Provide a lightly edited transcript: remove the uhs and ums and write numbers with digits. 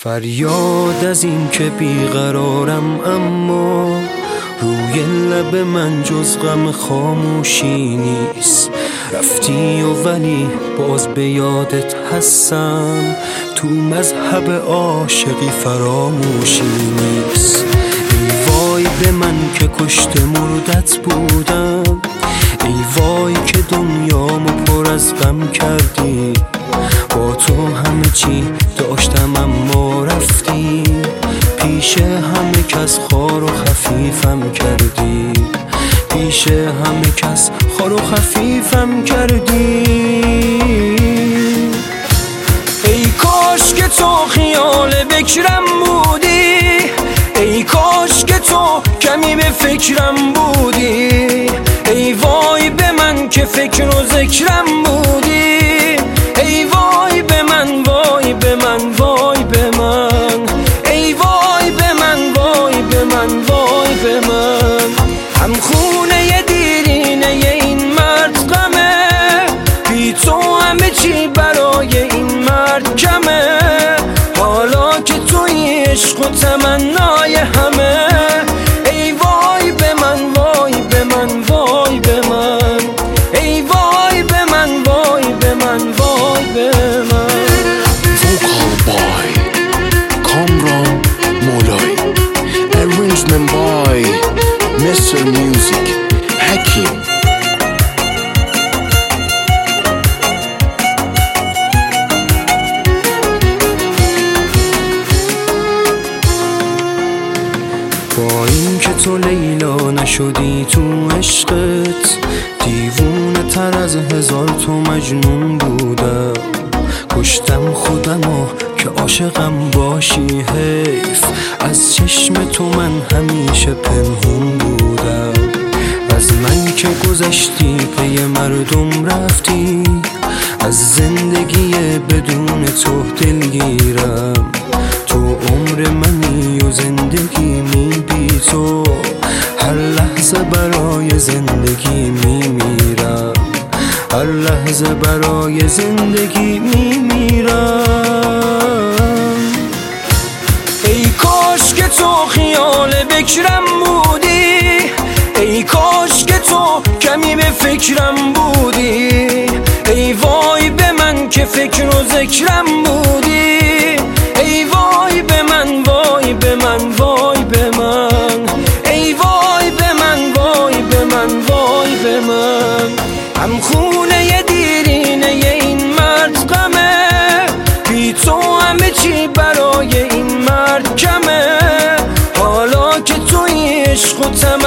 فریاد از این که بیقرارم، اما روی لب من جز غم خاموشی نیست. رفتی و ولی باز به یادت هستم، تو مذهب عاشقی فراموشی نیست. ای وای به من که کشت مردت بودم، ای وای که دنیامو پر از غم کردی. با تو همه چی داشتم اما رفتی، پیش همه کس خار و خفیفم کردی، پیش همه کس خار و خفیفم کردی. ای کاش که تو خیال بکرم بودی، ای کاش که تو کمی به فکرم بودی. ای وای به من که فکر و ذکرم بودی، ای وای به من، وای به من، وای به من، ای وای به من، وای به من، وای به من. هم خونه دیرینه این مرد غمه، بی تو همه چی برای این مرد کمه. حالا که توی عشق و تمنای همه، ای وای به من، وای به من، وای به من، ای وای به من، وای به من، وای به من. Vocal by Kamran Molay, arrangement by Mr. Music Hakim. با این که تو لیلا نشدی تو عشقت، دیوونه تر از هزار تو مجنون بودم. کشتم خودمو که عاشقم باشی، حیف از چشم تو من همیشه پنهون بودم. از من که گذشتی پی مردم رفتی، از زندگی بدون تو دلگیرم. تو عمر منی و زندگی می بی تو، هر لحظه برای زندگی می میرم، هر لحظه برای زندگی می میرم. ای کاش که تو خیال بکرم بودی، ای کاش که تو کمی به فکرم بودی. ای وای به من که فکر و ذکرم بودی، ای وای به من، وای به من، وای به من، ای وای به من، وای به من، وای به من. هم خونه دیرینه این مرد غمه، بی تو همه چی برای این مرد کمه. حالا که توی عشق و